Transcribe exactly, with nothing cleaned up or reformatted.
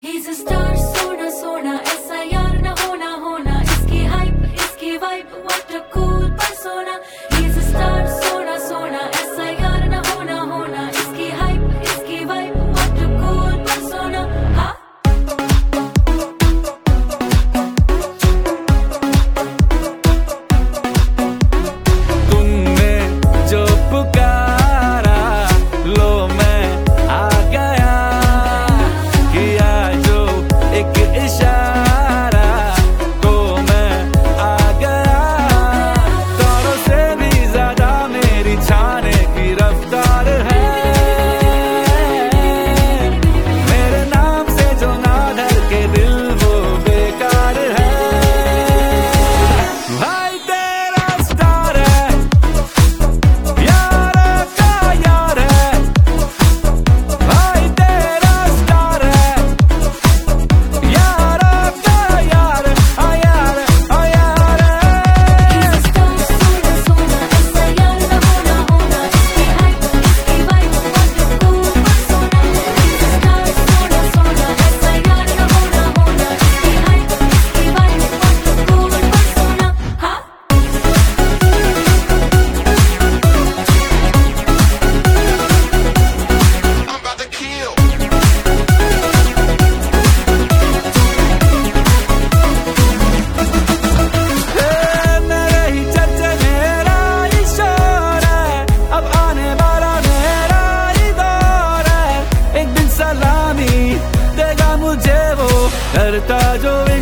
He's a star, सोना सोना ऐसा यार ना होना होना इसकी हाइप इसकी vibe what a cool persona. He's a star, सोना सोना ऐसा यार ना होना होना इसकी हाइप इसकी vibe what a cool persona. हाँ तुमने जो पुकारा लो मैं आ गया, किया जो एक इशारा तो मैं आ गया. तारों से भी ज्यादा मेरी छाने की रफ्तार है, मेरे नाम से जो ना धर के दिल वो बेकार है. भाई तेरा स्टार है, यारा का यार है. भाई तेरा स्टार है, यारा का यार. आ यार आ यार He's a star, सोना सोना ऐसा यार ना होना होना इसकी हाइप इसकी vibe what a cool persona. He's a star, सोना सोना ऐसा यार ना होना होना इसकी हाइप इसकी vibe what a cool persona. हाँ I'm about to kill. मेरे ही चर्चे मेरा इशारा है, अब आने वाला मेरा ही दौर है. एक दिन सलामी देगा मुझे वो, करता जो